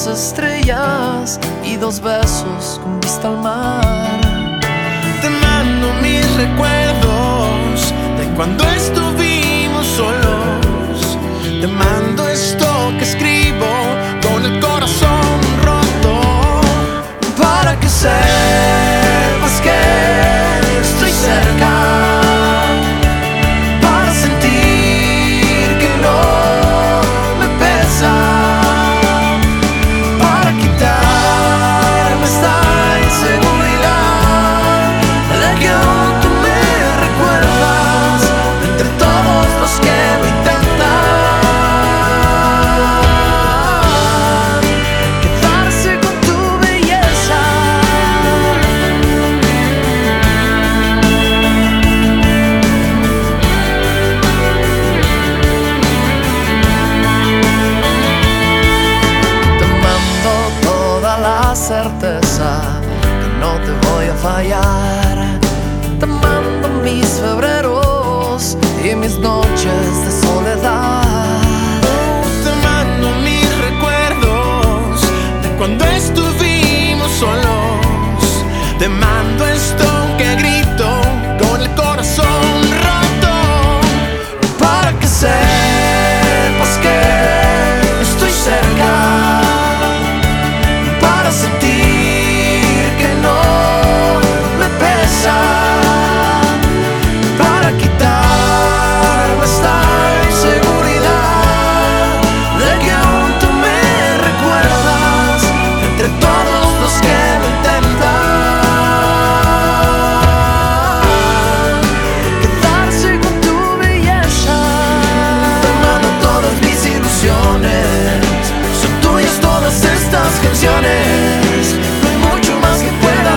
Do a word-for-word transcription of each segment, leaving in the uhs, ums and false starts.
estrellas y dos besos con vista al mar. Te mando mis recuerdos de cuando estuvimos solos. Te mando esto que escribo con el corazón roto, para que sepas que estoy cerca, para sentir que no me pesa, para quitarme esta inseguridad de que aún tú me recuerdas entre todos los que lo intentan. Quedarse con tu belleza, te mando toda la certeza que no te voy a fallar. Te mando mis febreros y mis noches de soledad. te mando mis recuerdos de cuando estuvimos solos. Te mando esto que grito con el corazón roto, Para que sepas que estoy cerca, para sentir que no me pesa, para quitarme esta inseguridad de que aún tú me recuerdas entre todos los que lo intentan. Quedarse con tu belleza, te mando todas mis ilusiones, son tuyas todas estas canciones, no hay mucho más que pueda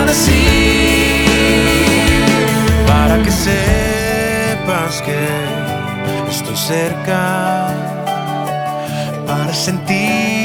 decir. para que sepas que estoy cerca, para sentir